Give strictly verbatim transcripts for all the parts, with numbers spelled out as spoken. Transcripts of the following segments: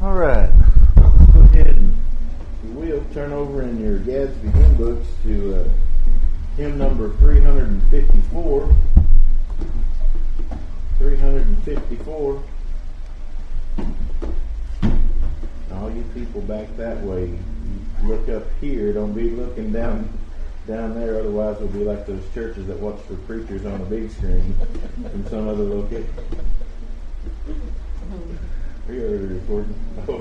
All right. Let's go ahead and, if you will, turn over in your Gadsby hymn books to uh, hymn number three fifty-four. three fifty-four. All you people back that way, you look up here. Don't be looking down down there. Otherwise, we'll be like those churches that watch for preachers on a big screen from some other location. Are you already recording? Oh.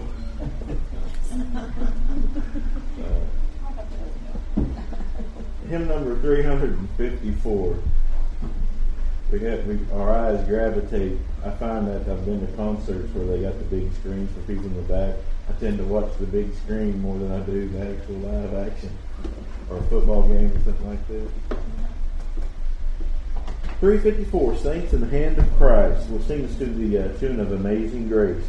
uh, hymn number three fifty-four. We have we, our eyes gravitate. I find that I've been to concerts where they got the big screens for people in the back. I tend to watch the big screen more than I do the actual live action or a football game or something like that. three fifty-four, Saints in the Hand of Christ. We'll sing this to the uh, tune of Amazing Grace.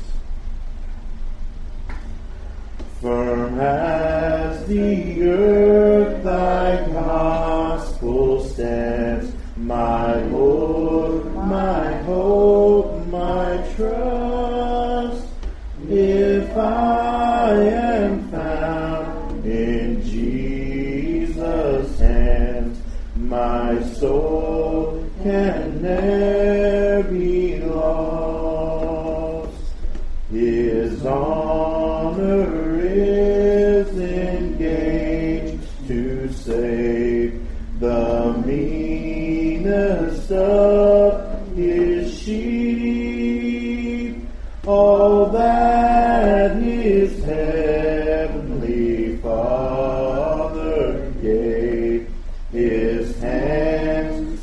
Firm as the earth thy gospel stands, my Lord, my hope, my trust. If I am found in Jesus' hands, my soul can ne'er be lost. His honor is engaged to save the meanest of his sheep. All that his heavenly Father gave, his hands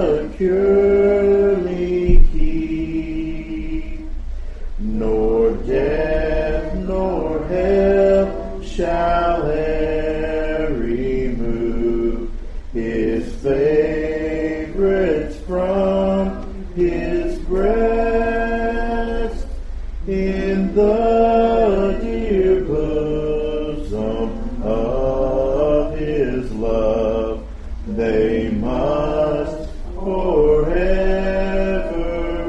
securely keep. Nor death nor hell shall e'er remove his favorites from his breast. In the dear bosom of his love, they must forever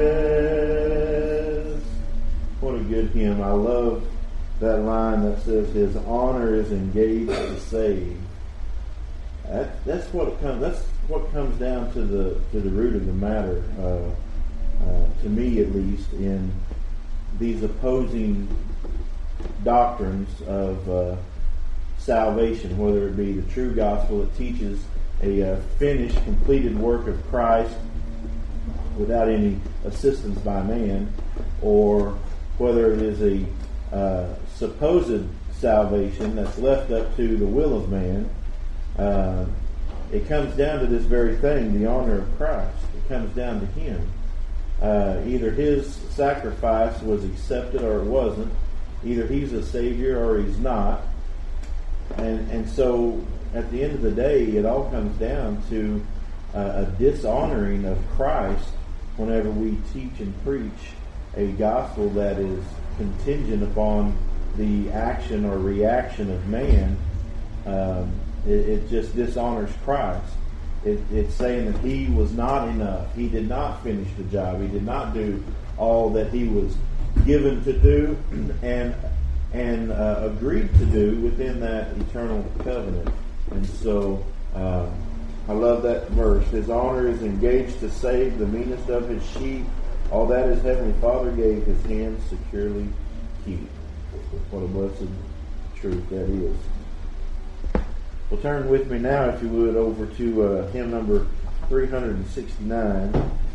rest. What a good hymn. I love that line that says his honor is engaged to save. That, that's what it comes. That's what comes down to the to the root of the matter, uh, uh, to me at least, in these opposing doctrines of uh, salvation, whether it be the true gospel that teaches a uh, finished, completed work of Christ without any assistance by man, or whether it is a uh, supposed salvation that's left up to the will of man. Uh, it comes down to this very thing, the honor of Christ. It comes down to Him. Uh, either His sacrifice was accepted or it wasn't. Either He's a Savior or He's not. And and so at the end of the day, it all comes down to uh, a dishonoring of Christ whenever we teach and preach a gospel that is contingent upon the action or reaction of man. Um, it, it just dishonors Christ. It, it's saying that He was not enough. He did not finish the job. He did not do all that He was given to do and and uh, agreed to do within that eternal covenant. And so uh, I love that verse. His honor is engaged to save the meanest of His sheep. All that His heavenly Father gave, His hands securely keep. What a blessed truth that is. Well, turn with me now, if you would, over to uh, hymn number three sixty-nine.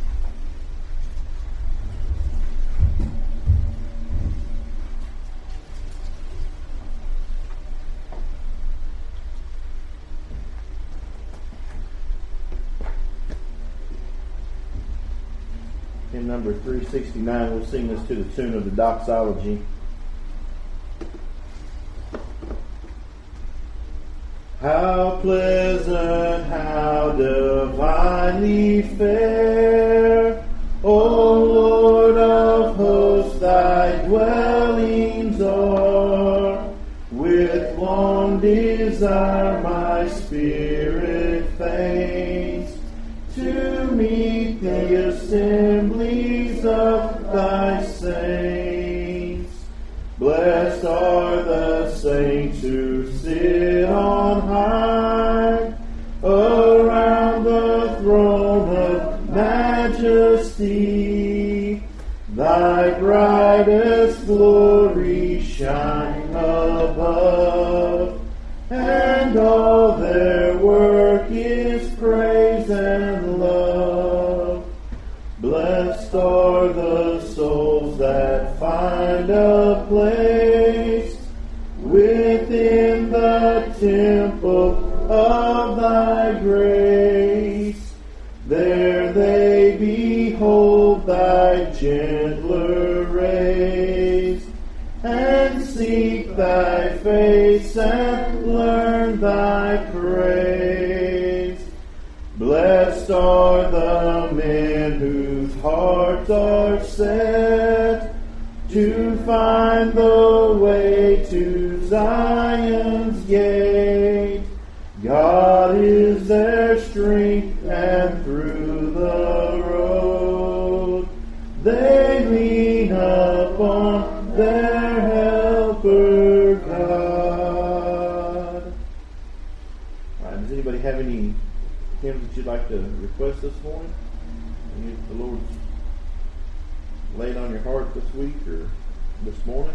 Hymn number three sixty-nine, we'll sing this to the tune of the doxology. How pleasant, how divinely fair, O Lord of hosts, thy dwellings are. With long desire my spirit faints to meet the assemblies of thy saints. Blessed are the saints who sit on high, around the throne of majesty. Thy brightest glory shine above, and all their work is praise and love. Blessed are the souls that find a place within the temple of thy grace. There they behold thy gentler rays, and seek thy face and learn thy praise. Blessed are the men whose hearts are set to find the way to Zion's gate. God is their strength, and through the road they lean upon their helper God. All right, does anybody have any hymns that you'd like to request this morning? Any the Lord's laid on your heart this week or this morning?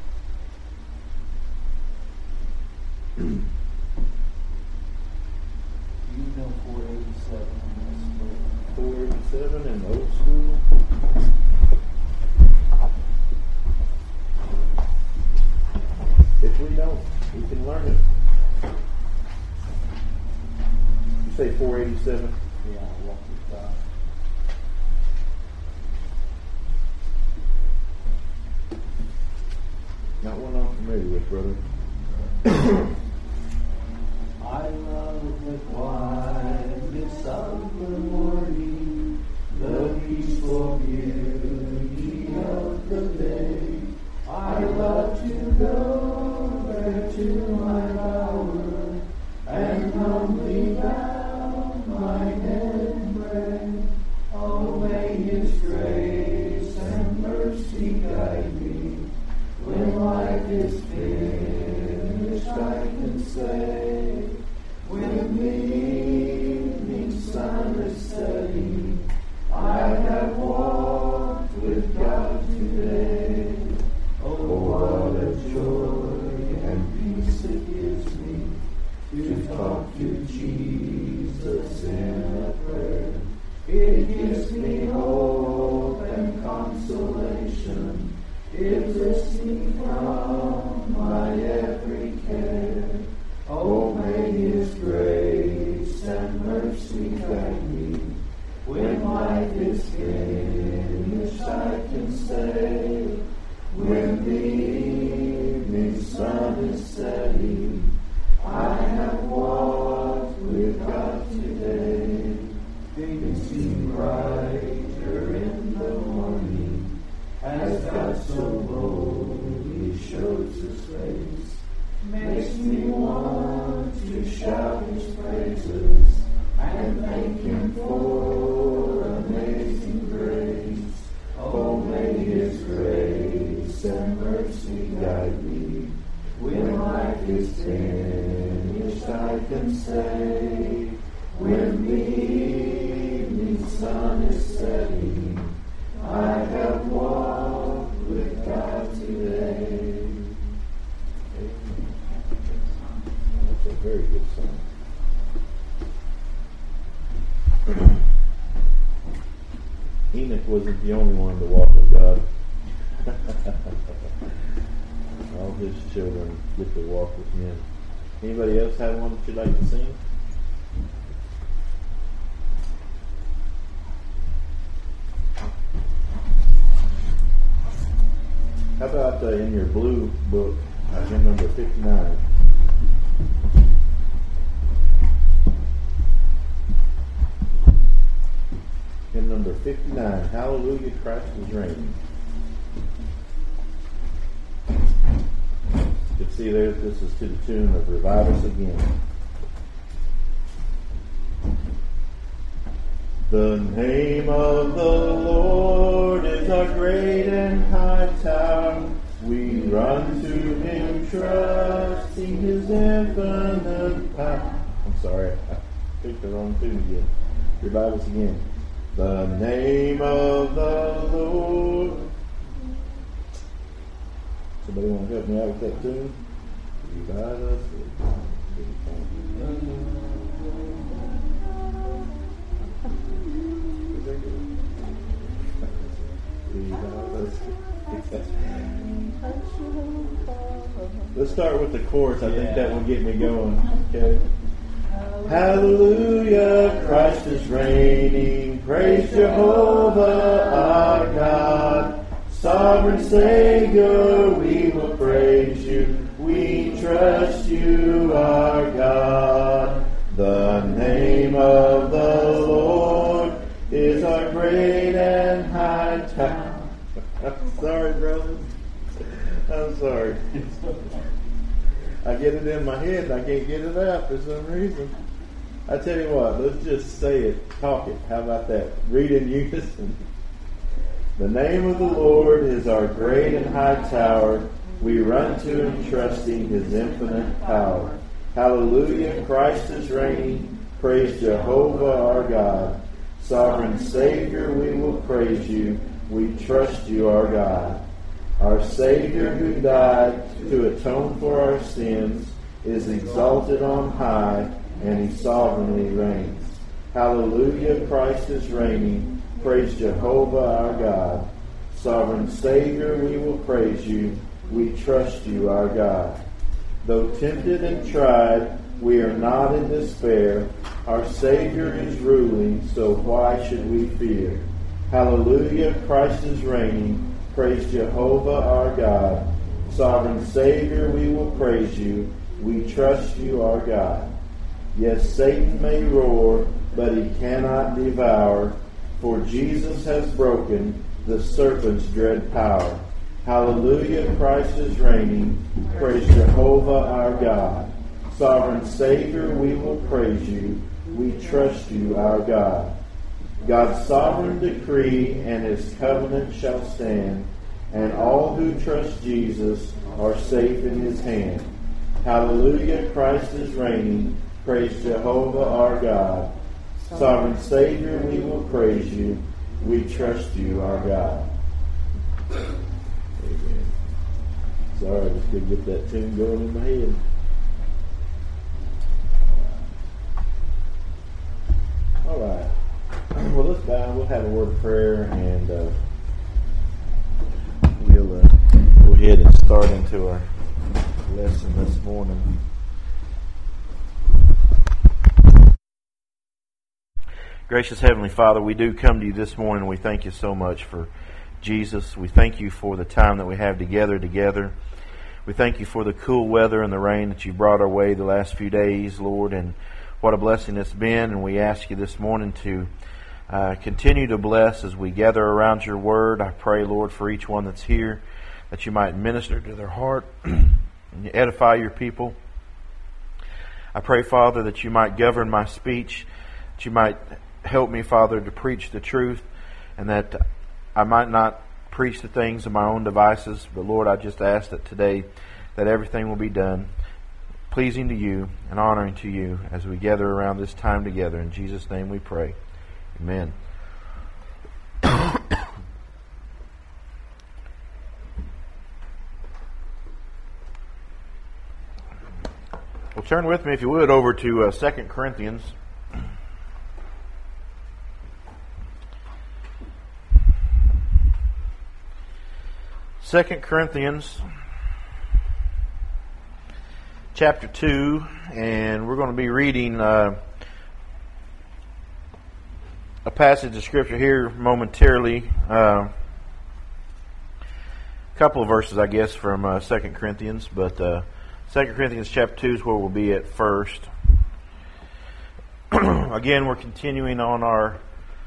You know four eighty-seven on this four eighty-seven in the old school. If we don't, we can learn it. You say four eighty-seven? Yeah, I walk with God. Not one I'm familiar with, brother. I love the quietness of the morning, the peaceful beauty of the day. I love to go there to my bower and humbly bow my head and pray. Oh, may His grace and mercy guide me. When life is finished, I can say, when the evening sun is setting, I have walked with God today. Oh, what a joy and peace it gives me to talk to Jesus in a prayer. It gives me hope and consolation. It lifts me from my every care. Oh, may His grace and mercy guide me. When life is finished, I can say, when the evening sun is setting, I have walked with God today. Things seem brighter in the morning, as God so boldly shows His face. Makes me want to shout His praises and thank Him for amazing grace. Oh, may His grace and mercy guide me. When life is finished, I can say, when the evening sun is setting, I have walked with God today. That's a very good song. Enoch wasn't the only one to walk with God. All his children get to walk with Him. Anybody else have one that you'd like to sing? How about uh, in your blue book, uh, hymn number fifty-nine? Hymn number fifty-nine, Hallelujah, Christ is reigning. You can see there, this is to the tune of Revive Us Again. The name of the Lord is a great and high tower. We run to Him, trusting His infinite power. I'm sorry, I picked the wrong tune again. Revive us again. The name of the Lord. Somebody want to help me out with that tune? Revive us. Let's start with the chorus. I think that will get me going. Okay. Hallelujah, Christ is reigning. Praise Jehovah our God. Sovereign Savior, we will praise you. We trust you, our God. The name of the Lord is our great and high tower. I'm sorry, brothers. I'm sorry. I get it in my head and I can't get it out for some reason. I tell you what, let's just say it, talk it. How about that? Read in unison. The name of the Lord is our great and high tower. We run to Him, trusting His infinite power. Hallelujah, Christ is reigning. Praise Jehovah our God. Sovereign Savior, we will praise you. We trust you, our God. Our Savior who died to atone for our sins is exalted on high, and He sovereignly reigns. Hallelujah, Christ is reigning. Praise Jehovah our God. Sovereign Savior, we will praise you. We trust you, our God. Though tempted and tried, we are not in despair. Our Savior is ruling, so why should we fear? Hallelujah, Christ is reigning. Praise Jehovah our God. Sovereign Savior, we will praise you. We trust you, our God. Yes, Satan may roar, but he cannot devour, for Jesus has broken the serpent's dread power. Hallelujah, Christ is reigning. Praise Jehovah our God. Sovereign Savior, we will praise you. We trust you, our God. God's sovereign decree and His covenant shall stand, and all who trust Jesus are safe in His hand. Hallelujah, Christ is reigning. Praise Jehovah our God. Sovereign Savior, we will praise you. We trust you, our God. Amen. Sorry, I just couldn't get that tune going in my head. All right. Well, let's bow. We'll have a word of prayer, and uh, we'll uh, go ahead and start into our lesson this morning. Gracious Heavenly Father, we do come to you this morning. We thank you so much for Jesus. We thank you for the time that we have together together. We thank you for the cool weather and the rain that you brought our way the last few days, Lord, and what a blessing it's been. And we ask you this morning to uh, continue to bless as we gather around your word. I pray, Lord, for each one that's here, that you might minister to their heart and edify your people. I pray, Father, that you might govern my speech, that you might help me, Father, to preach the truth, and that I might not preach the things of my own devices. But Lord, I just ask that today that everything will be done pleasing to you and honoring to you as we gather around this time together. In Jesus' name we pray. Amen. Well, turn with me, if you would, over to uh, Second Corinthians. Second Corinthians chapter two, and we're going to be reading uh, a passage of Scripture here momentarily. Uh, a couple of verses, I guess, from uh, Second Corinthians, but uh, Second Corinthians chapter two is where we'll be at first. Again, we're continuing on our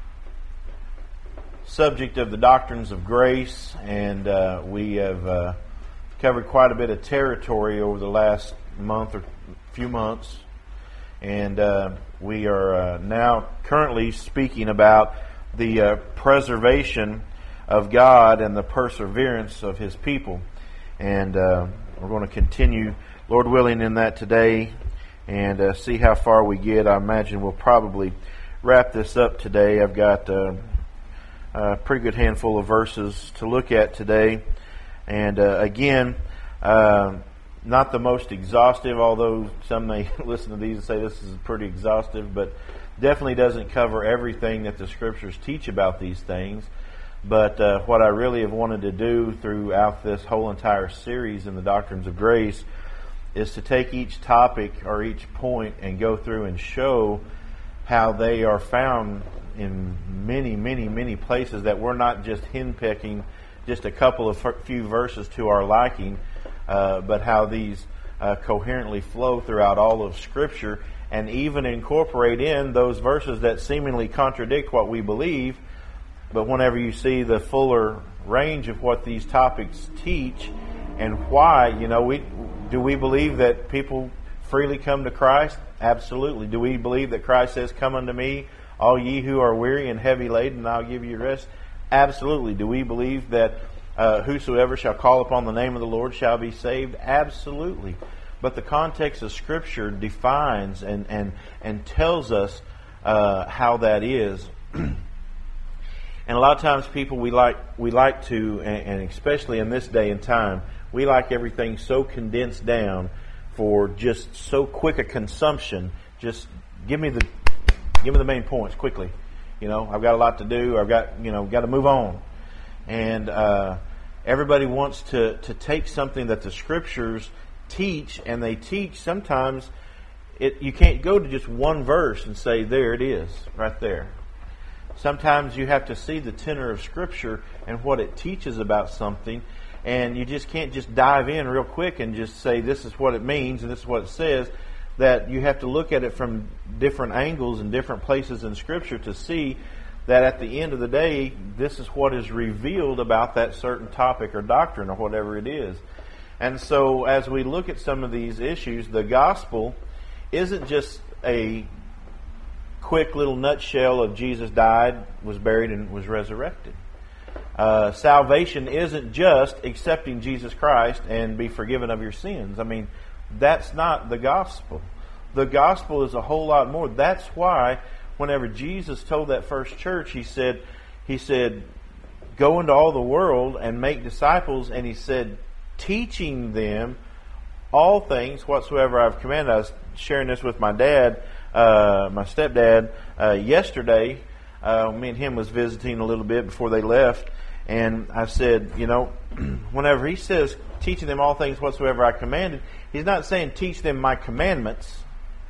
subject of the doctrines of grace, and uh, we have uh, covered quite a bit of territory over the last month or few months, and uh, we are uh, now currently speaking about the uh, preservation of God and the perseverance of His people. And uh, we're going to continue, Lord willing, in that today and uh, see how far we get. I imagine we'll probably wrap this up today. I've got uh, a pretty good handful of verses to look at today. And uh, again, uh, not the most exhaustive, although some may listen to these and say this is pretty exhaustive, but definitely doesn't cover everything that the Scriptures teach about these things. But uh, what I really have wanted to do throughout this whole entire series in the Doctrines of Grace is to take each topic or each point and go through and show how they are found in many, many, many places, that we're not just henpecking just a couple of few verses to our liking, uh, but how these uh, coherently flow throughout all of Scripture, and even incorporate in those verses that seemingly contradict what we believe. But whenever you see the fuller range of what these topics teach and why, you know, we do we believe that people freely come to Christ? Absolutely. Do we believe that Christ says, "Come unto me, all ye who are weary and heavy laden, and I'll give you rest"? Absolutely. Do we believe that uh, whosoever shall call upon the name of the Lord shall be saved? Absolutely. But the context of Scripture defines and, and, and tells us uh, how that is. And a lot of times people, we like we like to, and, and especially in this day and time, we like everything so condensed down for just so quick a consumption. Just give me the give me the main points quickly. You know, I've got a lot to do. I've got, you know, got to move on. And uh, everybody wants to, to take something that the Scriptures teach, and they teach sometimes it you can't go to just one verse and say, there it is, right there. Sometimes you have to see the tenor of Scripture and what it teaches about something, and you just can't just dive in real quick and just say this is what it means and this is what it says. That you have to look at it from different angles and different places in Scripture to see that at the end of the day, this is what is revealed about that certain topic or doctrine or whatever it is. And so as we look at some of these issues, the gospel isn't just a quick little nutshell of Jesus died, was buried, and was resurrected. Uh, salvation isn't just accepting Jesus Christ and be forgiven of your sins. I mean, that's not the gospel. The gospel is a whole lot more. That's why whenever Jesus told that first church, he said, he said, go into all the world and make disciples, and he said, teaching them all things whatsoever I've commanded. I was sharing this with my dad, uh, my stepdad, uh, yesterday. Uh, me and him was visiting a little bit before they left, and I said, you know, whenever he says teaching them all things whatsoever I commanded, he's not saying teach them my commandments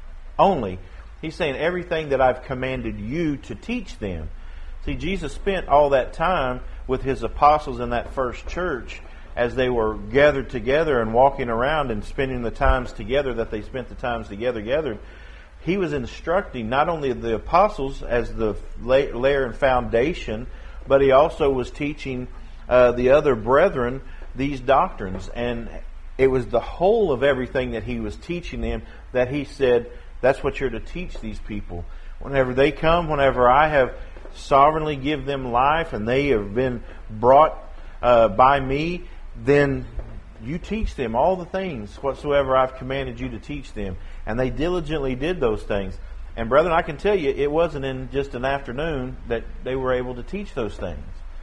only. He's saying everything that I've commanded you to teach them. See, Jesus spent all that time with his apostles in that first church as they were gathered together and walking around and spending the times together that they spent the times together gathered. He was instructing not only the apostles as the layer and foundation, but he also was teaching uh, the other brethren these doctrines. And it was the whole of everything that he was teaching them that he said, that's what you're to teach these people. Whenever they come, whenever I have sovereignly give them life and they have been brought uh, by me, then you teach them all the things whatsoever I've commanded you to teach them. And they diligently did those things. And brethren, I can tell you, it wasn't in just an afternoon that they were able to teach those things.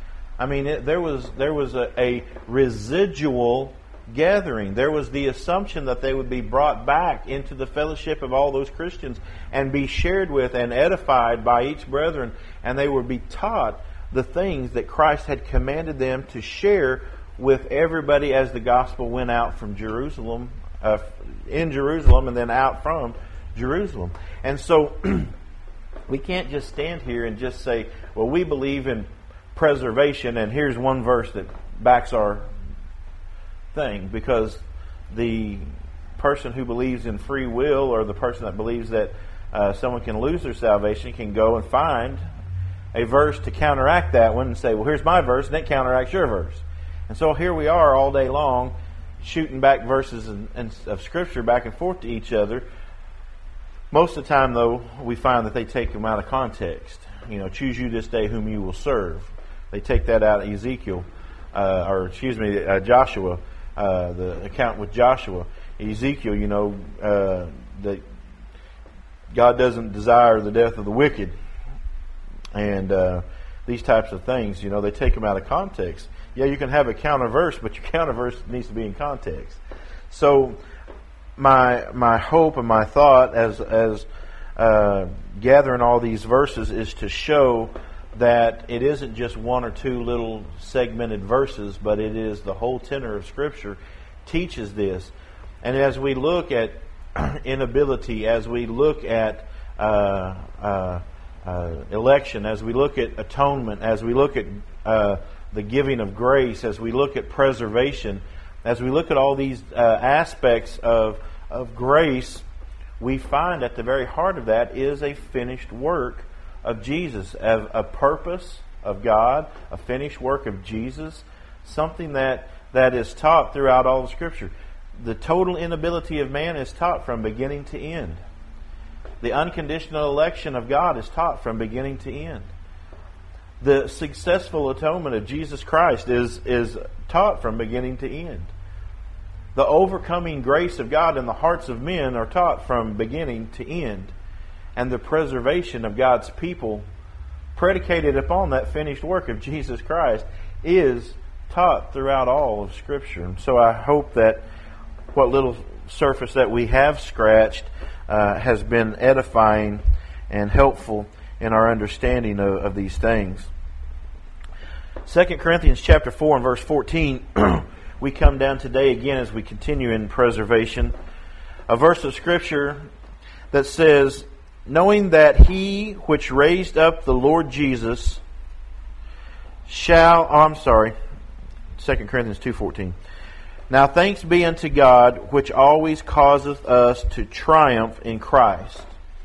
I mean, it, there was there was a, a residual gathering. There was the assumption that they would be brought back into the fellowship of all those Christians and be shared with and edified by each brethren, and they would be taught the things that Christ had commanded them to share with everybody as the gospel went out from Jerusalem, uh, in Jerusalem, and then out from Jerusalem. And so we can't just stand here and just say, well, we believe in preservation, and here's one verse that backs our thing, because the person who believes in free will, or the person that believes that uh, someone can lose their salvation, can go and find a verse to counteract that one and say, well, here's my verse, and it counteracts your verse. And so here we are all day long shooting back verses in, in, of Scripture back and forth to each other. Most of the time, though, we find that they take them out of context. You know, choose you this day whom you will serve. They take that out of Ezekiel, uh, or excuse me, uh, Joshua. uh, the account with Joshua. Ezekiel, you know, uh, that God doesn't desire the death of the wicked. And uh, these types of things, you know, they take them out of context. Yeah, you can have a counter verse, but your counter verse needs to be in context. So my my hope and my thought as as uh, gathering all these verses is to show that it isn't just one or two little segmented verses, but it is the whole tenor of Scripture teaches this. And as we look at inability, as we look at uh, uh, uh, election, as we look at atonement, as we look at uh, the giving of grace, as we look at preservation, as we look at all these uh, aspects of of grace, we find at the very heart of that is a finished work of Jesus, a, a purpose of God, a finished work of Jesus, something that, that is taught throughout all of Scripture. The total inability of man is taught from beginning to end. The unconditional election of God is taught from beginning to end. The successful atonement of Jesus Christ is, is taught from beginning to end. The overcoming grace of God in the hearts of men are taught from beginning to end. And the preservation of God's people, predicated upon that finished work of Jesus Christ, is taught throughout all of Scripture. And so I hope that what little surface that we have scratched uh, has been edifying and helpful in our understanding of, of these things. Second Corinthians chapter four and verse fourteen, we come down today again as we continue in preservation. A verse of Scripture that says, knowing that He which raised up the Lord Jesus shall... Oh, I'm sorry. Second Corinthians two fourteen. Now thanks be unto God, which always causeth us to triumph in Christ,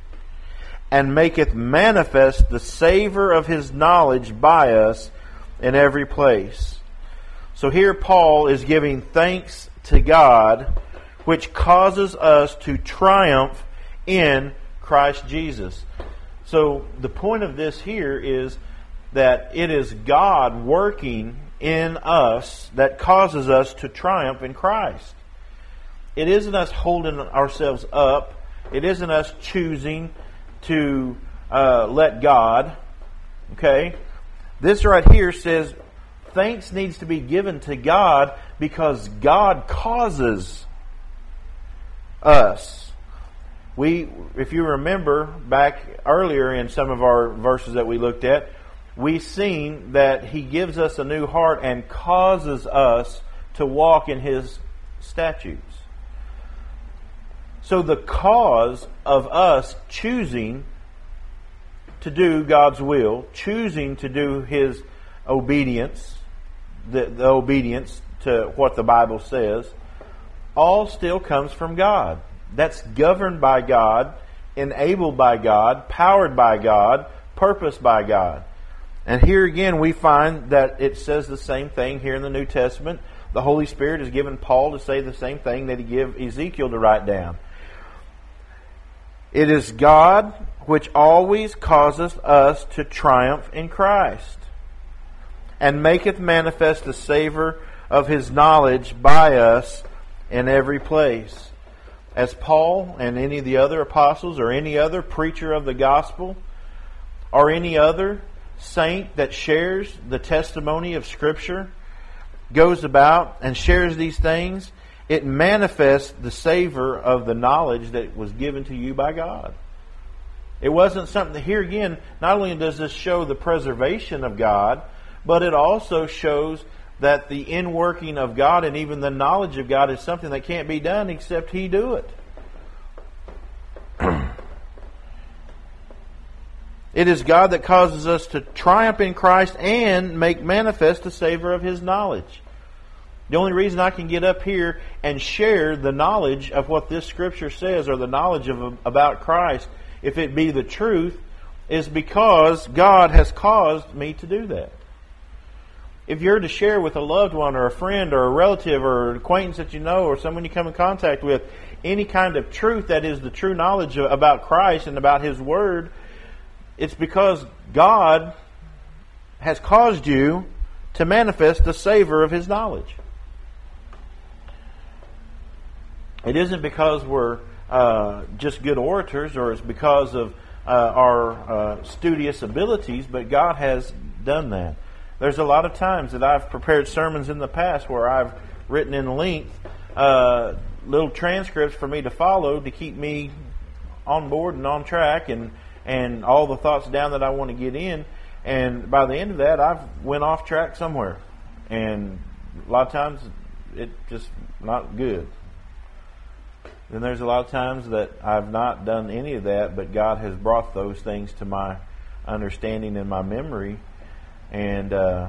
and maketh manifest the savour of His knowledge by us in every place. So here Paul is giving thanks to God, which causes us to triumph in Christ Jesus. So the point of this here is that it is God working in us that causes us to triumph in Christ. It isn't us holding ourselves up. It isn't us choosing to uh, let God. Okay? This right here says thanks needs to be given to God because God causes us. We, if you remember back earlier in some of our verses that we looked at, we've seen that He gives us a new heart and causes us to walk in His statutes. So the cause of us choosing to do God's will, choosing to do His obedience, the, the obedience to what the Bible says, all still comes from God. That's governed by God, enabled by God, powered by God, purposed by God. And here again we find that it says the same thing here in the New Testament. The Holy Spirit has given Paul to say the same thing that He gave Ezekiel to write down. It is God which always causeth us to triumph in Christ, and maketh manifest the savour of His knowledge by us in every place. As Paul and any of the other apostles or any other preacher of the gospel or any other saint that shares the testimony of Scripture goes about and shares these things, it manifests the savor of the knowledge that was given to you by God. It wasn't something that, here again, not only does this show the preservation of God, but it also shows that the inworking of God and even the knowledge of God is something that can't be done except He do it. It is God that causes us to triumph in Christ and make manifest the savor of His knowledge. The only reason I can get up here and share the knowledge of what this Scripture says, or the knowledge of about Christ, if it be the truth, is because God has caused me to do that. If you're to share with a loved one or a friend or a relative or an acquaintance that you know or someone you come in contact with any kind of truth that is the true knowledge about Christ and about His Word, it's because God has caused you to manifest the savor of His knowledge. It isn't because we're uh, just good orators or it's because of uh, our uh, studious abilities, but God has done that. There's a lot of times that I've prepared sermons in the past where I've written in length uh, little transcripts for me to follow to keep me on board and on track and, and all the thoughts down that I want to get in. And by the end of that, I've went off track somewhere. And a lot of times, it's just not good. Then there's a lot of times that I've not done any of that, but God has brought those things to my understanding and my memory, and uh,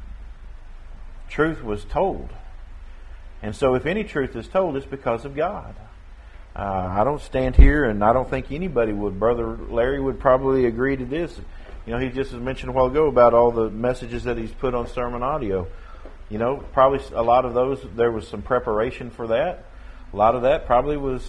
truth was told. And so if any truth is told, it's because of God. Uh, I don't stand here, and I don't think anybody would. Brother Larry would probably agree to this. You know, he just mentioned a while ago about all the messages that he's put on sermon audio. You know, probably a lot of those, there was some preparation for that. A lot of that probably was,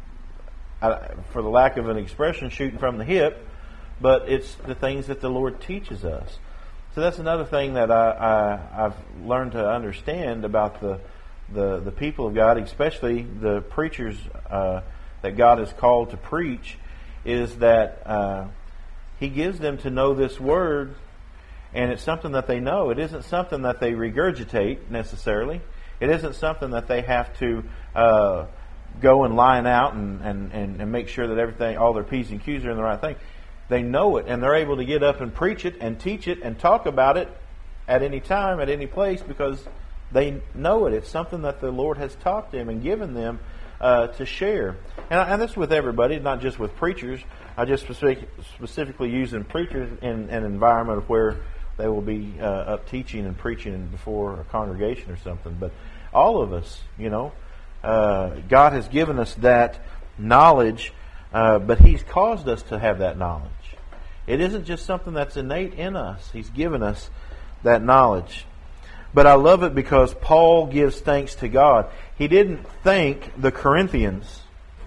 uh, for the lack of an expression, shooting from the hip, but it's the things that the Lord teaches us. So that's another thing that I, I, I've learned to understand about the the, the people of God, especially the preachers uh, that God has called to preach, is that uh, He gives them to know this Word, and it's something that they know. It isn't something that they regurgitate necessarily. It isn't something that they have to uh, go and line out and, and, and, and make sure that everything, all their P's and Q's are in the right thing. They know it, and they're able to get up and preach it and teach it and talk about it at any time, at any place, because they know it. It's something that the Lord has taught them and given them uh, to share. And, and that's with everybody, not just with preachers. I just specific, specifically using preachers in an environment where they will be uh, up teaching and preaching before a congregation or something. But all of us, you know, uh, God has given us that knowledge, uh, but He's caused us to have that knowledge. It isn't just something that's innate in us. He's given us that knowledge. But I love it because Paul gives thanks to God. He didn't thank the Corinthians.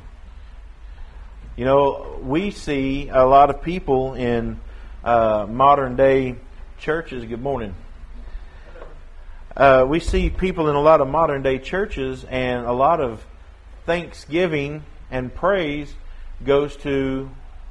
You know, we see a lot of people in uh, modern day churches. Good morning. Uh, we see people in a lot of modern day churches, and a lot of thanksgiving and praise goes to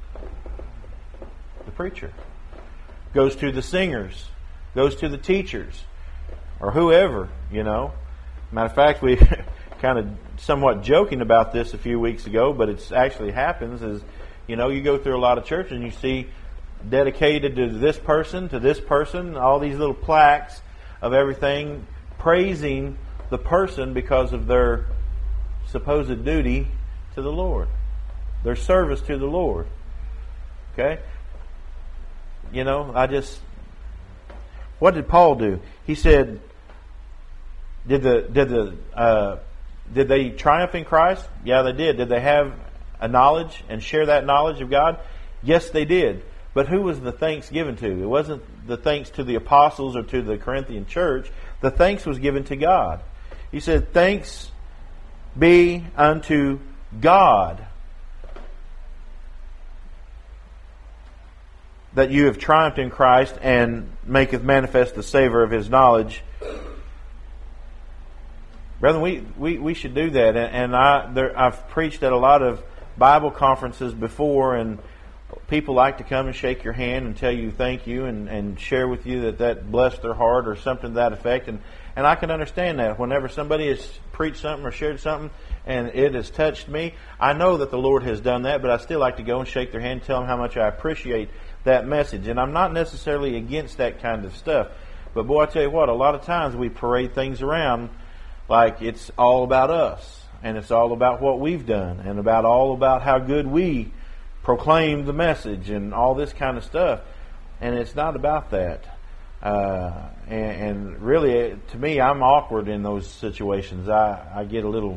the preacher, goes to the singers, goes to the teachers, or whoever, you know. Matter of fact, we kind of somewhat joking about this a few weeks ago, but it's actually happens is, you know, you go through a lot of churches and you see dedicated to this person, to this person, all these little plaques of everything praising the person because of their supposed duty to the Lord, their service to the Lord. Okay? You know, I just, what did Paul do? He said, did the did the uh, did they triumph in Christ? Yeah, they did. Did they have a knowledge and share that knowledge of God? Yes, they did. But who was the thanks given to? It wasn't the thanks to the apostles or to the Corinthian church. The thanks was given to God. He said, "Thanks be unto God that you have triumphed in Christ and maketh manifest the savor of His knowledge." Brethren, we, we, we should do that. And, and I, there, I've preached at a lot of Bible conferences before, and people like to come and shake your hand and tell you thank you and, and share with you that that blessed their heart or something to that effect. And, and I can understand that. Whenever somebody has preached something or shared something and it has touched me, I know that the Lord has done that, but I still like to go and shake their hand and tell them how much I appreciate that message. And I'm not necessarily against that kind of stuff. But boy, I tell you what, a lot of times we parade things around like it's all about us, and it's all about what we've done, and about all about how good we proclaim the message, and all this kind of stuff. And it's not about that. Uh, and, and really, to me, I'm awkward in those situations. I, I get a little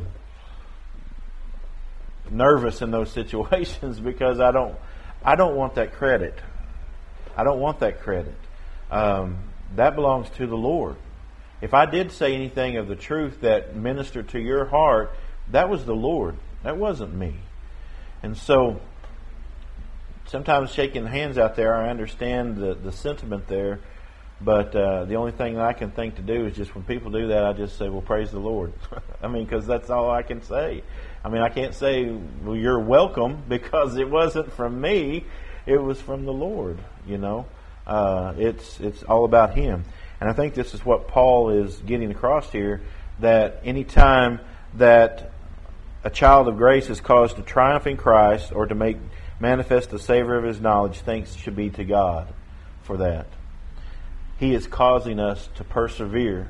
nervous in those situations because I don't, I don't want that credit. I don't want that credit. Um, that belongs to the Lord. If I did say anything of the truth that ministered to your heart, that was the Lord. That wasn't me. And so, sometimes shaking hands out there, I understand the, the sentiment there. But uh, the only thing that I can think to do is just when people do that, I just say, well, praise the Lord. I mean, because that's all I can say. I mean, I can't say, well, you're welcome, because it wasn't from me. It was from the Lord, you know. Uh, it's it's all about Him. And I think this is what Paul is getting across here, that any time that a child of grace is caused to triumph in Christ or to make manifest the savor of His knowledge, thanks should be to God for that. He is causing us to persevere.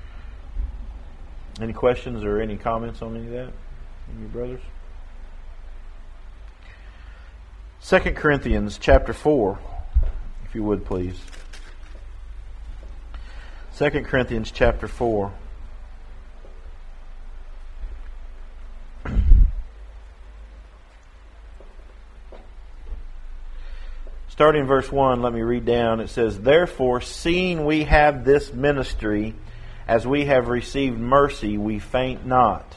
Any questions or any comments on any of that, any of your brothers? Second Corinthians chapter four, if you would please. Second Corinthians chapter four. Starting in verse one, let me read down. It says, "Therefore, seeing we have this ministry, as we have received mercy, we faint not,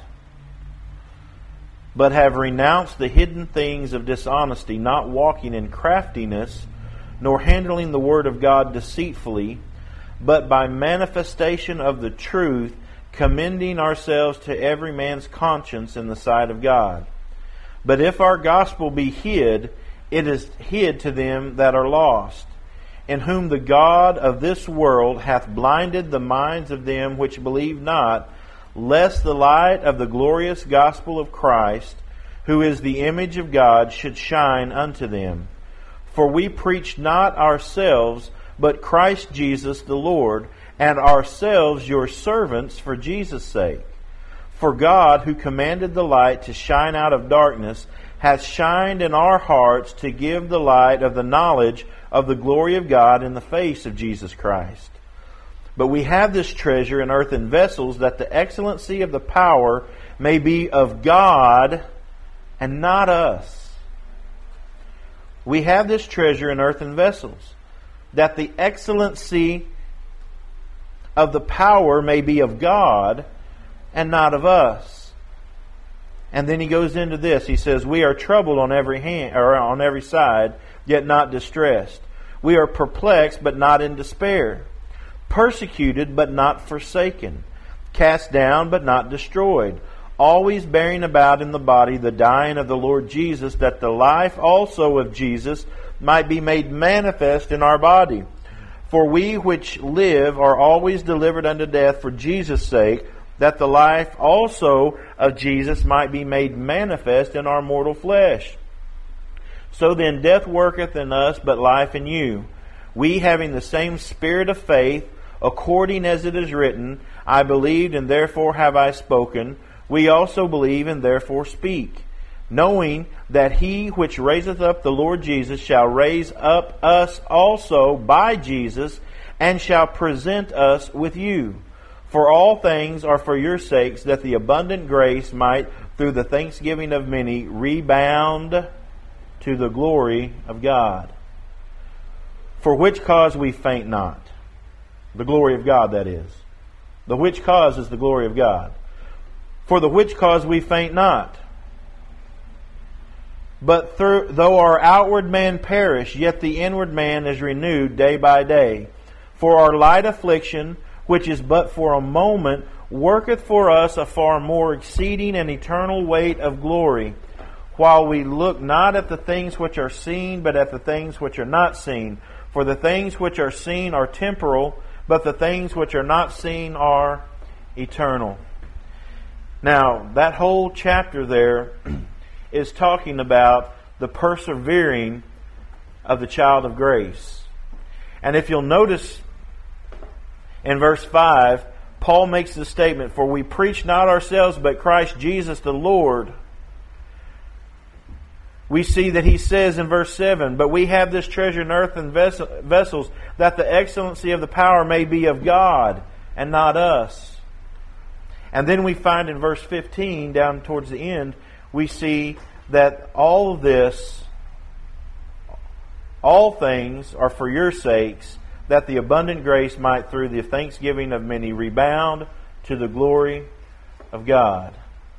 but have renounced the hidden things of dishonesty, not walking in craftiness, nor handling the word of God deceitfully, but by manifestation of the truth, commending ourselves to every man's conscience in the sight of God. But if our gospel be hid, it is hid to them that are lost, in whom the God of this world hath blinded the minds of them which believe not, lest the light of the glorious gospel of Christ, who is the image of God, should shine unto them. For we preach not ourselves, but Christ Jesus the Lord, and ourselves your servants for Jesus' sake. For God, who commanded the light to shine out of darkness, hath shined in our hearts to give the light of the knowledge of the glory of God in the face of Jesus Christ. But we have this treasure in earthen vessels, that the excellency of the power may be of God and not us." We have this treasure in earthen vessels, that the excellency of the power may be of God and not of us. And then he goes into this. He says, "We are troubled on every hand, or on every side, yet not distressed. We are perplexed, but not in despair. Persecuted, but not forsaken. Cast down, but not destroyed. Always bearing about in the body the dying of the Lord Jesus, that the life also of Jesus might be made manifest in our body. For we which live are always delivered unto death for Jesus' sake, that the life also of Jesus might be made manifest in our mortal flesh. So then death worketh in us, but life in you. We, having the same spirit of faith, according as it is written, I believed, and therefore have I spoken. We also believe, and therefore speak, knowing that He which raiseth up the Lord Jesus shall raise up us also by Jesus, and shall present us with you. For all things are for your sakes, that the abundant grace might, through the thanksgiving of many, rebound to the glory of God. For which cause we faint not." The glory of God, that is. The which cause is the glory of God. "For the which cause we faint not. But through, though our outward man perish, yet the inward man is renewed day by day. For our light affliction, which is but for a moment, worketh for us a far more exceeding and eternal weight of glory, while we look not at the things which are seen, but at the things which are not seen. For the things which are seen are temporal, but the things which are not seen are eternal." Now, that whole chapter there is talking about the persevering of the child of grace. And if you'll notice, in verse five, Paul makes the statement, "For we preach not ourselves, but Christ Jesus the Lord." We see that he says in verse seven, "But we have this treasure in earthen vessels, that the excellency of the power may be of God, and not us." And then we find in verse fifteen, down towards the end, we see that all of this, all things are for your sakes, that the abundant grace might through the thanksgiving of many rebound to the glory of God.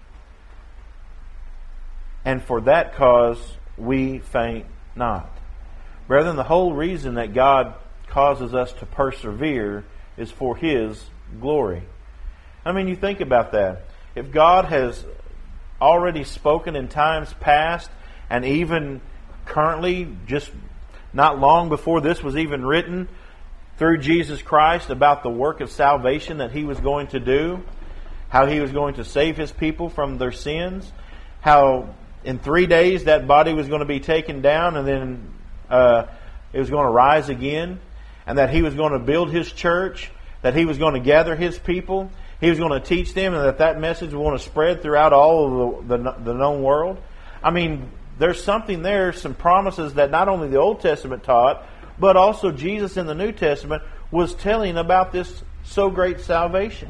And for that cause we faint not. Brethren, the whole reason that God causes us to persevere is for His glory. I mean, you think about that. If God has already spoken in times past, and even currently, just not long before this was even written, through Jesus Christ, about the work of salvation that He was going to do, how He was going to save His people from their sins, how in three days that body was going to be taken down, and then uh, it was going to rise again, and that He was going to build His church, that He was going to gather His people, He was going to teach them, and that that message was going to spread throughout all of the, the, the known world. I mean, there's something there, some promises that not only the Old Testament taught, but also Jesus in the New Testament was telling about this so great salvation.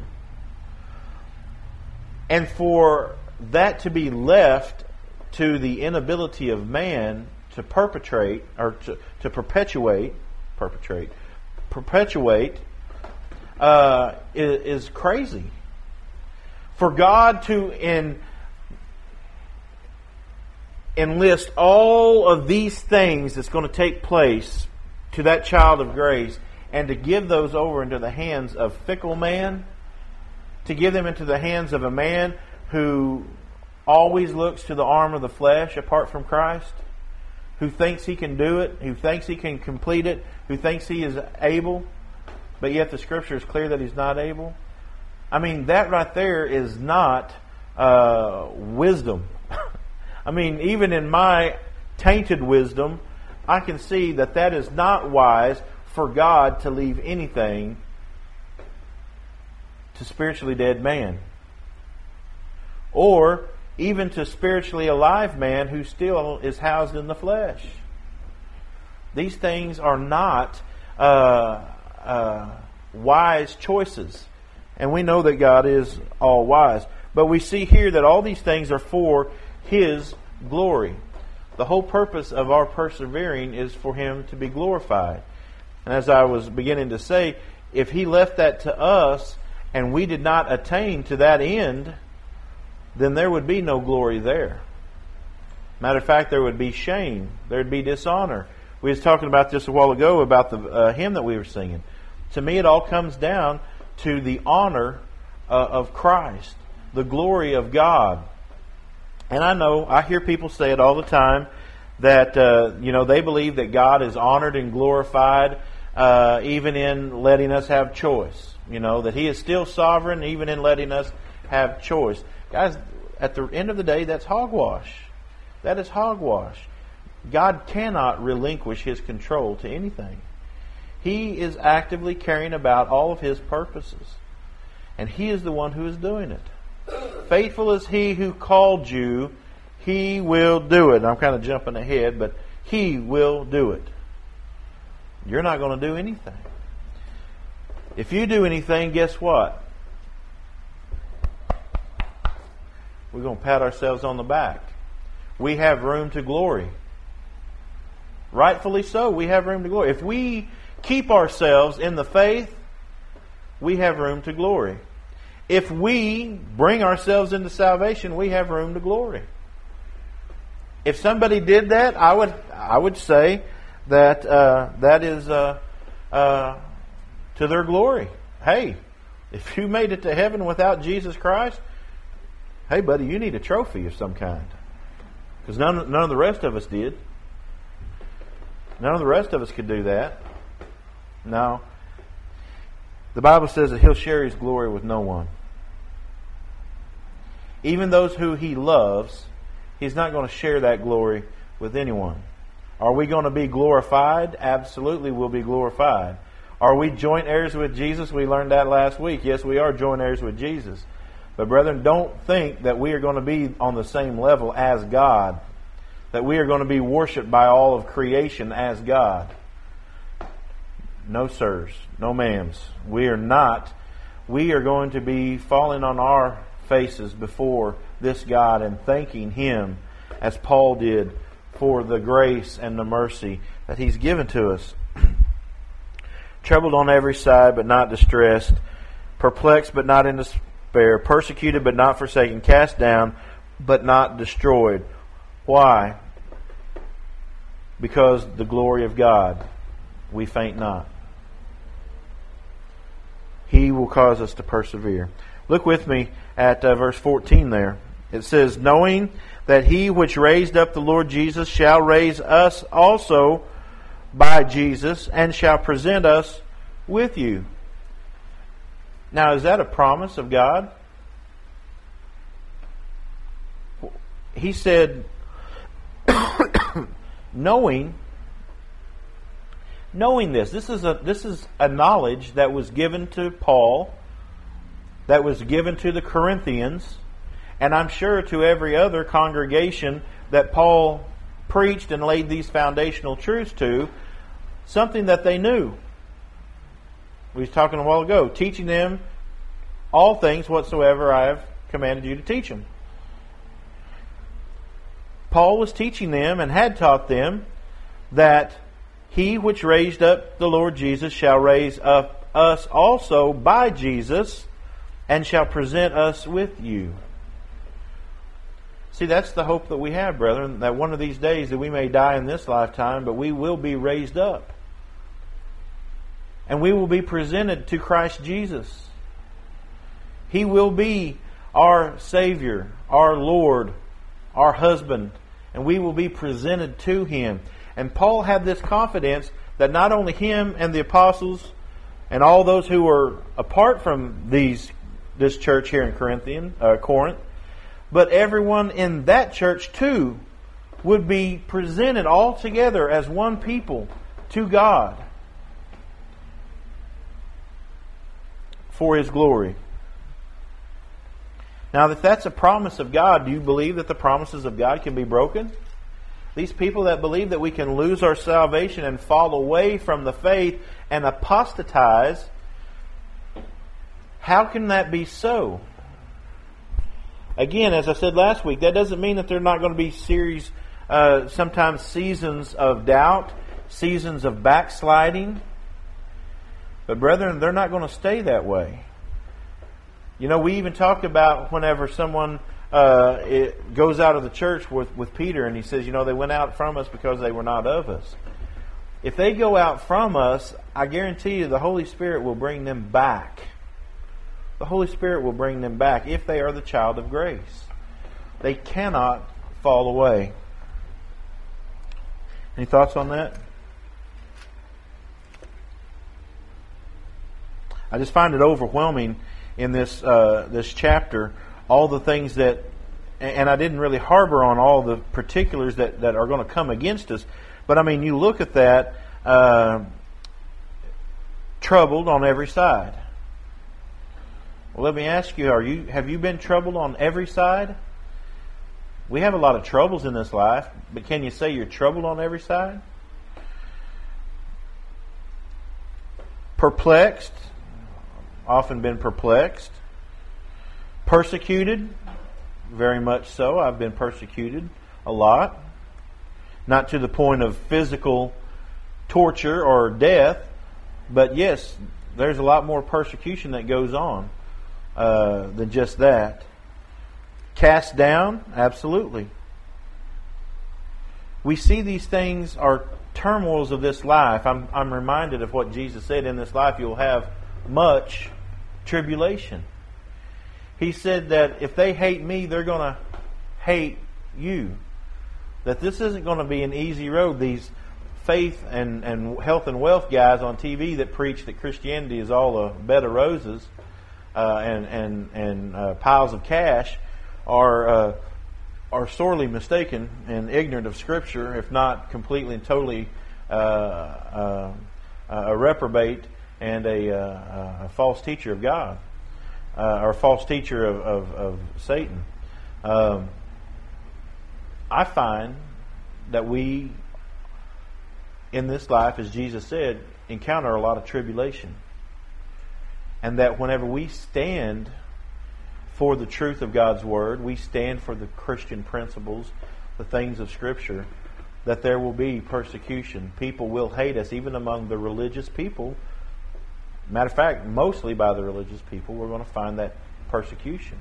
And for that to be left to the inability of man to perpetrate, or to, to perpetuate, perpetrate, perpetuate, uh, is, is crazy. For God to in, enlist all of these things that's going to take place to that child of grace, and to give those over into the hands of fickle man, to give them into the hands of a man who always looks to the arm of the flesh apart from Christ, who thinks he can do it, who thinks he can complete it, who thinks he is able, but yet the Scripture is clear that he's not able. I mean, that right there is not uh, wisdom. I mean, even in my tainted wisdom, I can see that that is not wise for God to leave anything to spiritually dead man, or even to spiritually alive man who still is housed in the flesh. These things are not uh, uh, wise choices, and we know that God is all wise. But we see here that all these things are for His glory. The whole purpose of our persevering is for Him to be glorified. And as I was beginning to say, if He left that to us and we did not attain to that end, then there would be no glory there. Matter of fact, there would be shame. There would be dishonor. We was talking about this a while ago about the uh, hymn that we were singing. To me, it all comes down to the honor uh, of Christ, the glory of God. And I know, I hear people say it all the time, that uh, you know they believe that God is honored and glorified uh, even in letting us have choice. You know, that He is still sovereign even in letting us have choice. Guys, at the end of the day, that's hogwash. That is hogwash. God cannot relinquish His control to anything. He is actively carrying about all of His purposes. And He is the one who is doing it. Faithful is He who called you, He will do it. I'm kind of jumping ahead, but He will do it. You're not going to do anything. If you do anything, guess what? We're going to pat ourselves on the back. We have room to glory. Rightfully so, we have room to glory. If we keep ourselves in the faith, we have room to glory. If we bring ourselves into salvation, we have room to glory. If somebody did that, I would I would say that uh, that is uh, uh, to their glory. Hey, if you made it to heaven without Jesus Christ, hey, buddy, you need a trophy of some kind. Because none, none of the rest of us did. None of the rest of us could do that. No. The Bible says that He'll share His glory with no one. Even those who He loves, He's not going to share that glory with anyone. Are we going to be glorified? Absolutely, we'll be glorified. Are we joint heirs with Jesus? We learned that last week. Yes, we are joint heirs with Jesus. But brethren, don't think that we are going to be on the same level as God. That we are going to be worshipped by all of creation as God. No sirs, no ma'ams. We are not. We are going to be falling on our faces before this God and thanking Him, as Paul did, for the grace and the mercy that He's given to us. Troubled on every side, but not distressed. Perplexed, but not in despair. Persecuted, but not forsaken. Cast down, but not destroyed. Why? Because the glory of God, we faint not. He will cause us to persevere. Look with me at uh, verse fourteen there. It says, knowing that He which raised up the Lord Jesus shall raise us also by Jesus, and shall present us with you. Now, is that a promise of God? He said, knowing, knowing this. This is a this is a knowledge that was given to Paul, that was given to the Corinthians, and I'm sure to every other congregation that Paul preached and laid these foundational truths to, something that they knew. We was talking a while ago, teaching them all things whatsoever I have commanded you to teach them. Paul was teaching them and had taught them that He which raised up the Lord Jesus shall raise up us also by Jesus, and shall present us with you. See, that's the hope that we have, brethren, that one of these days that we may die in this lifetime, but we will be raised up. And we will be presented to Christ Jesus. He will be our Savior, our Lord, our husband, and we will be presented to Him. And Paul had this confidence that not only him and the apostles and all those who were apart from these this church here in Corinthian, uh, Corinth, but everyone in that church too would be presented all together as one people to God for His glory. Now, if that's a promise of God, do you believe that the promises of God can be broken? These people that believe that we can lose our salvation and fall away from the faith and apostatize, how can that be so? Again, as I said last week, that doesn't mean that there are not going to be series, uh, sometimes seasons of doubt, seasons of backsliding. But brethren, they're not going to stay that way. You know, we even talked about whenever someone uh, it goes out of the church with, with Peter and he says, you know, they went out from us because they were not of us. If they go out from us, I guarantee you the Holy Spirit will bring them back. The Holy Spirit will bring them back if they are the child of grace. They cannot fall away. Any thoughts on that? I just find it overwhelming in this uh, this chapter, all the things that, and I didn't really harbor on all the particulars that, that are going to come against us, but I mean, you look at that, uh, troubled on every side. Well, let me ask you, are you have you been troubled on every side? We have a lot of troubles in this life, but can you say you're troubled on every side? Perplexed. Often been perplexed. Persecuted. Very much so. I've been persecuted a lot. Not to the point of physical torture or death, but yes, there's a lot more persecution that goes on uh, than just that. Cast down? Absolutely. We see these things are turmoils of this life. I'm, I'm reminded of what Jesus said, in this life you'll have much tribulation. He said that if they hate me, they're going to hate you. That this isn't going to be an easy road. These faith and, and health and wealth guys on T V that preach that Christianity is all a bed of roses uh, and and and uh, piles of cash are uh, are sorely mistaken and ignorant of Scripture, if not completely and totally uh, uh, a reprobate and a, uh, a false teacher of God, uh, or a false teacher of, of, of Satan. Um, I find that we, in this life, as Jesus said, encounter a lot of tribulation. And that whenever we stand for the truth of God's Word, we stand for the Christian principles, the things of Scripture, that there will be persecution. People will hate us, even among the religious people. Matter of fact, mostly by the religious people, we're going to find that persecution.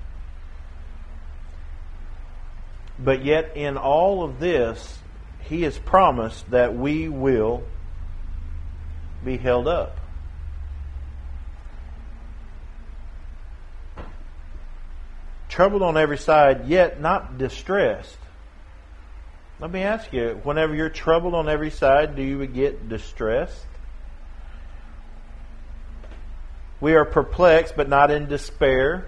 But yet, in all of this, He has promised that we will be held up. troubled on every side, yet not distressed. Let me ask you, whenever you're troubled on every side, do you get distressed? We are perplexed, but not in despair.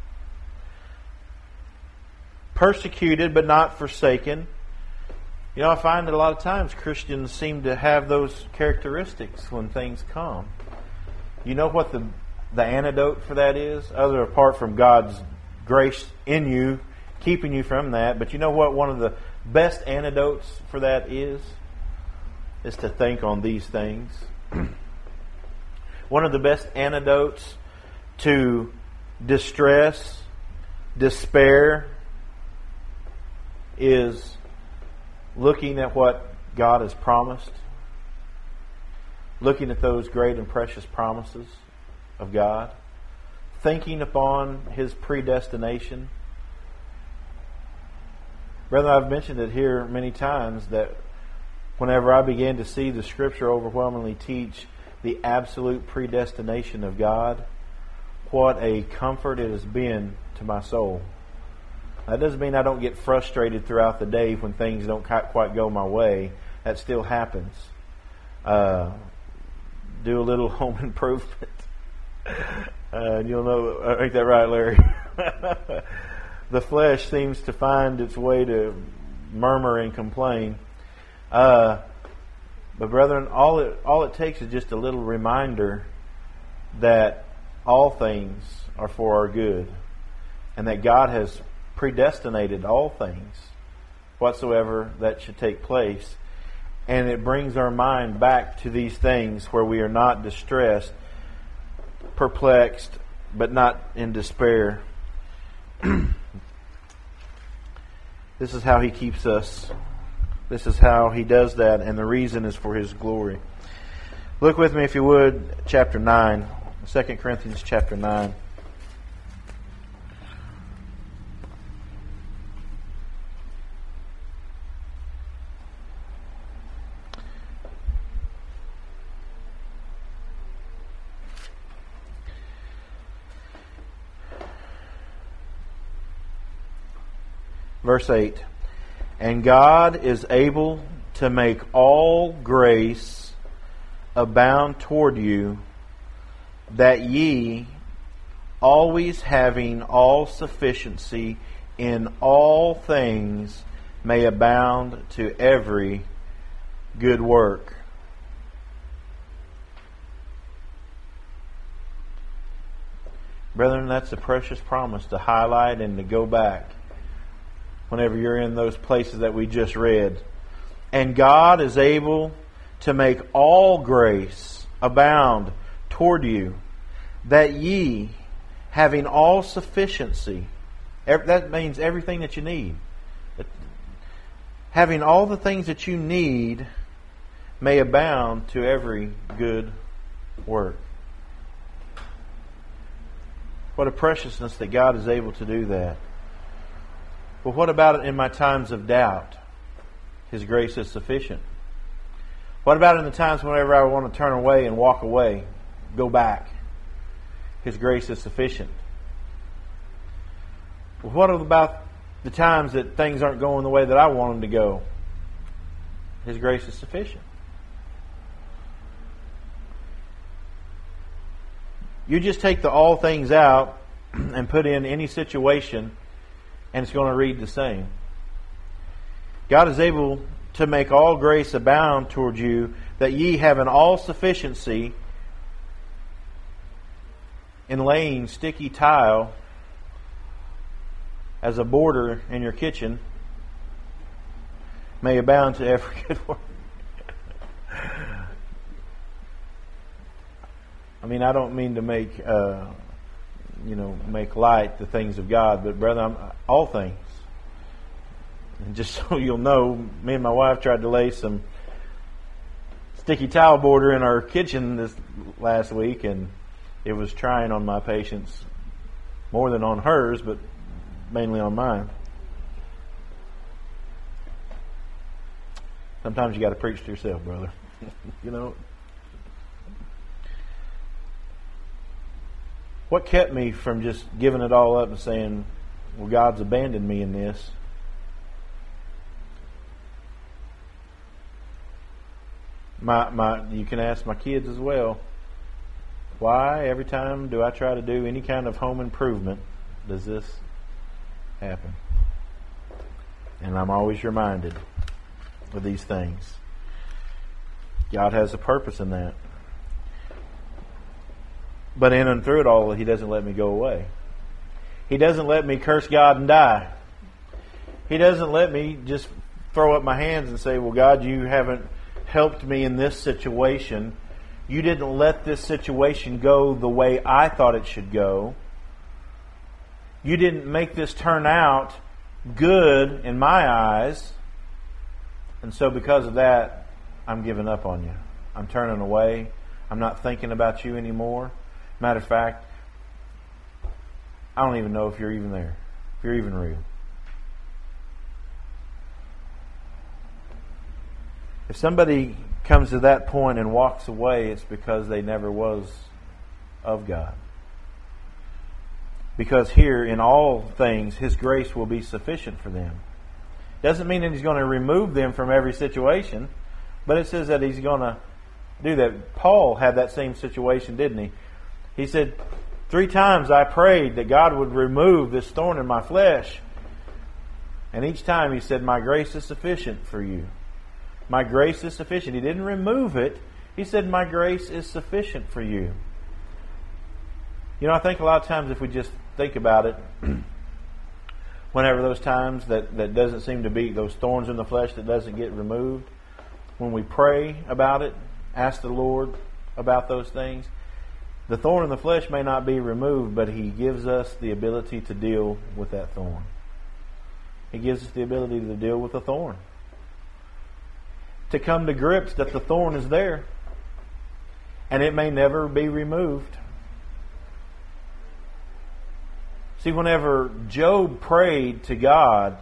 Persecuted, but not forsaken. You know, I find that a lot of times Christians seem to have those characteristics when things come. You know what the the antidote for that is? Other apart from God's grace in you, keeping you from that. But you know what one of the best antidotes for that is? Is to think on these things. One of the best antidotes to distress, despair, is looking at what God has promised. Looking at those great and precious promises of God. Thinking upon His predestination. Brethren, I've mentioned it here many times that whenever I began to see the Scripture overwhelmingly teach the absolute predestination of God, what a comfort it has been to my soul. That doesn't mean I don't get frustrated throughout the day when things don't quite go my way. That still happens. Uh, do a little home improvement. Uh, and you'll know, ain't that right, Larry? The flesh seems to find its way to murmur and complain. Uh, but brethren, all it all it takes is just a little reminder that all things are for our good, and that God has predestinated all things whatsoever that should take place. And it brings our mind back to these things where we are not distressed, perplexed, but not in despair. This is how He keeps us. This is how He does that, and the reason is for His glory. Look with me, if you would, chapter nine, Second Corinthians chapter nine. Verse eight. And God is able to make all grace abound toward you, that ye, always having all sufficiency in all things, may abound to every good work. Brethren, that's a precious promise to highlight and to go back whenever you're in those places that we just read. And God is able to make all grace abound toward you, that ye, having all sufficiency, that means everything that you need, having all the things that you need, may abound to every good work. What a preciousness that God is able to do that. But what about it in my times of doubt? His grace is sufficient. What about in the times whenever I want to turn away and walk away, go back? His grace is sufficient. What about the times that things aren't going the way that I want them to go? His grace is sufficient. You just take the all things out and put in any situation, and it's going to read the same. God is able to make all grace abound toward you, that ye having all sufficiency in laying sticky tile as a border in your kitchen, may abound to every good work. I mean, I don't mean to make, uh, you know, make light the things of God, but brother, I'm, all things. And just so you'll know, me and my wife tried to lay some sticky towel border in our kitchen this last week, and it was trying on my patience more than on hers, but mainly on mine. Sometimes you got to preach to yourself, brother. You know. What kept me from just giving it all up and saying, well, God's abandoned me in this. My my, you can ask my kids as well. Why every time do I try to do any kind of home improvement does this happen? And I'm always reminded of these things. God has a purpose in that. But in and through it all, He doesn't let me go away. He doesn't let me curse God and die. He doesn't let me just throw up my hands and say, well, God, you haven't helped me in this situation. You didn't let this situation go the way I thought it should go. You didn't make this turn out good in my eyes. And so because of that, I'm giving up on you. I'm turning away. I'm not thinking about you anymore. Matter of fact, I don't even know if you're even there, if you're even real. If somebody comes to that point and walks away, it's because they never was of God. Because here, in all things, His grace will be sufficient for them. Doesn't mean that He's going to remove them from every situation, but it says that He's going to do that. Paul had that same situation, didn't he? He said, three times I prayed that God would remove this thorn in my flesh. And each time he said, my grace is sufficient for you. My grace is sufficient. He didn't remove it. He said, my grace is sufficient for you. You know, I think a lot of times if we just think about it, whenever those times that, that doesn't seem to be, those thorns in the flesh that doesn't get removed, when we pray about it, ask the Lord about those things, the thorn in the flesh may not be removed, but He gives us the ability to deal with that thorn. He gives us the ability to deal with the thorn. To come to grips that the thorn is there and it may never be removed. See, whenever Job prayed to God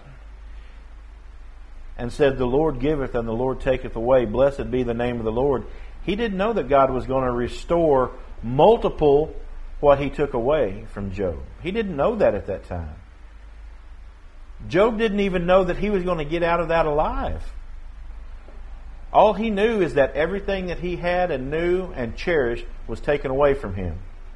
and said, the Lord giveth and the Lord taketh away, blessed be the name of the Lord, he didn't know that God was going to restore multiple what He took away from Job. He didn't know that at that time. Job didn't even know that he was going to get out of that alive. All he knew is that everything that he had and knew and cherished was taken away from him.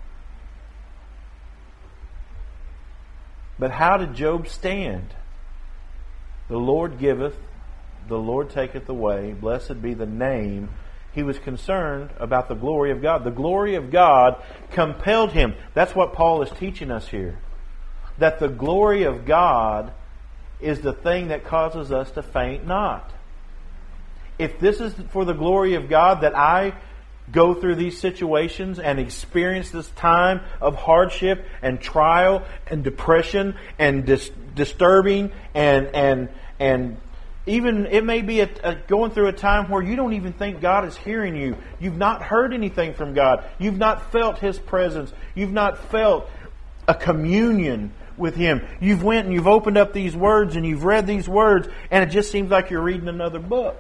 But how did Job stand? The Lord giveth, the Lord taketh away, blessed be the name. He was concerned about the glory of God. The glory of God compelled him. That's what Paul is teaching us here. That the glory of God is the thing that causes us to faint not. If this is for the glory of God that I go through these situations and experience this time of hardship and trial and depression and dis- disturbing and and and even it may be a, a, going through a time where you don't even think God is hearing you. You've not heard anything from God. You've not felt His presence. You've not felt a communion with Him. You've went and you've opened up these words and you've read these words and it just seems like you're reading another book.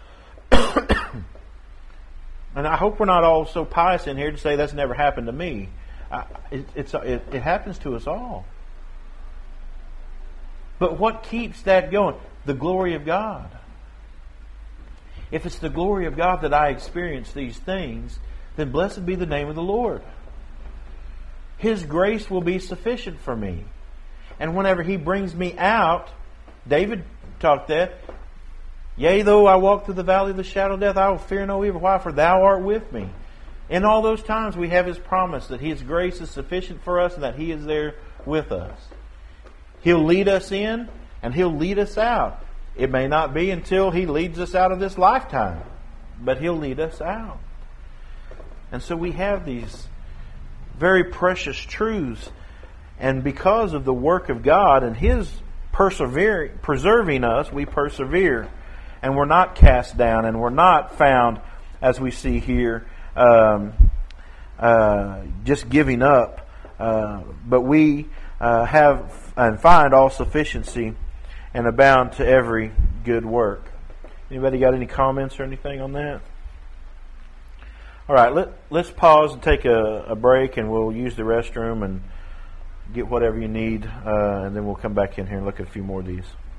And I hope we're not all so pious in here to say that's never happened to me. I, it, it's, it, it happens to us all. But what keeps that going? The glory of God. If it's the glory of God that I experience these things, then blessed be the name of the Lord. His grace will be sufficient for me. And whenever He brings me out, David talked that, yea, though I walk through the valley of the shadow of death, I will fear no evil. Why? For Thou art with me. In all those times we have His promise that His grace is sufficient for us and that He is there with us. He'll lead us in and He'll lead us out. It may not be until He leads us out of this lifetime, but He'll lead us out. And so we have these very precious truths, and because of the work of God and His persevering, preserving us, we persevere. And we're not cast down, and we're not found, as we see here, um, uh, just giving up. Uh, but we uh, have and find all sufficiency and abound to every good work. Anybody got any comments or anything on that? All right, let, let's pause and take a, a break, and we'll use the restroom and get whatever you need, uh, and then we'll come back in here and look at a few more of these.